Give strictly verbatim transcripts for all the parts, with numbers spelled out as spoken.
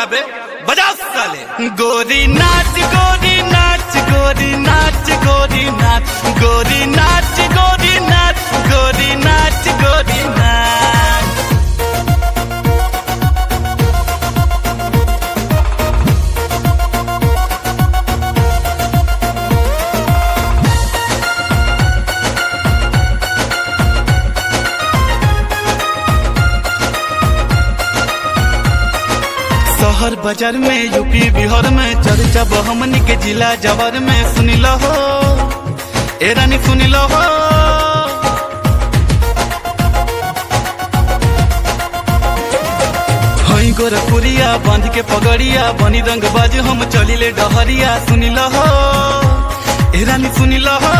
बे बजाओ साले। गोरी नाच गोरी नाच गोरी नाच गोरी नाच गोरी नाच गोरी नाच गोरी नाच गोरी नाच। शहर बाजार में यूपी बिहार में चर्चा हमनी के जिला जवर में सुनी लो हो ए रानी सुनी लो हो। हई गोरखपुरिया बांध के पगड़िया बनी रंग बाज हम चलिले डहरिया सुनी लो हो ए रानी सुनी लो हो।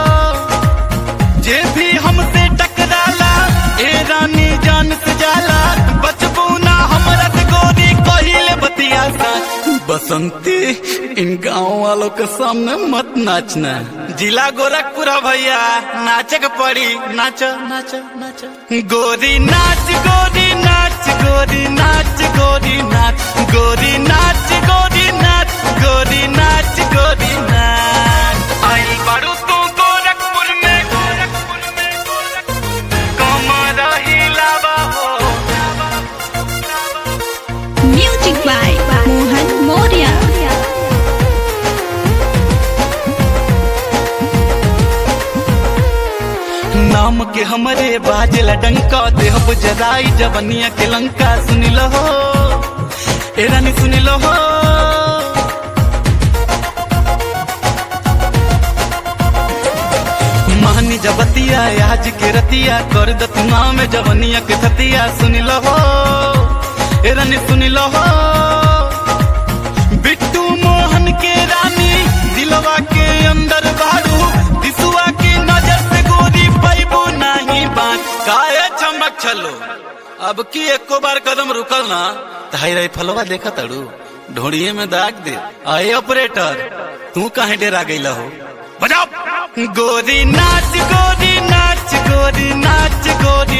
जे भी हमसे टकराला ए रानी जान से जाला बचबू ना हमरा से गोरी कहिले बतिया सा। बसंती इन गाँव वालों के सामने मत नाचना। जिला गोरखपुर भैया नाचे के पड़ी नाच नाच नाच। गोरी नाच गोरी नाच गोरी नाच गोरी नाच गोरी नाच गोरी नाच गोरी नाच गोरी नाच। आई बारू तू गोरखपुर में गोरखपुर में कमर हिलावा हो। Music by Mohan Maurya. नाम के हमरे बाजला डंका देह जराई जवनिया के लंका सुनी लो हो ए रानी सुनी लो हो। महानी जबतिया आज के रतिया कर दतुआ में जवनिया के सतिया सुनी लो हो ए रानी सुनी लो हो। बिट्टू मोहन के रानी दिलवा के अंदर बारू दिसुआ की नजर से गोरी पैबू नहीं बात काहे चमक छलो। अब की एको बार कदम रुकल ना ताई रही फलवा देखा तड़ू ढोड़िए में दाग दे। आए ऑपरेटर तू काहे डेरा गईला हो बजाओ। गोरी नाच गोरी नाच गोरी नाच गोरी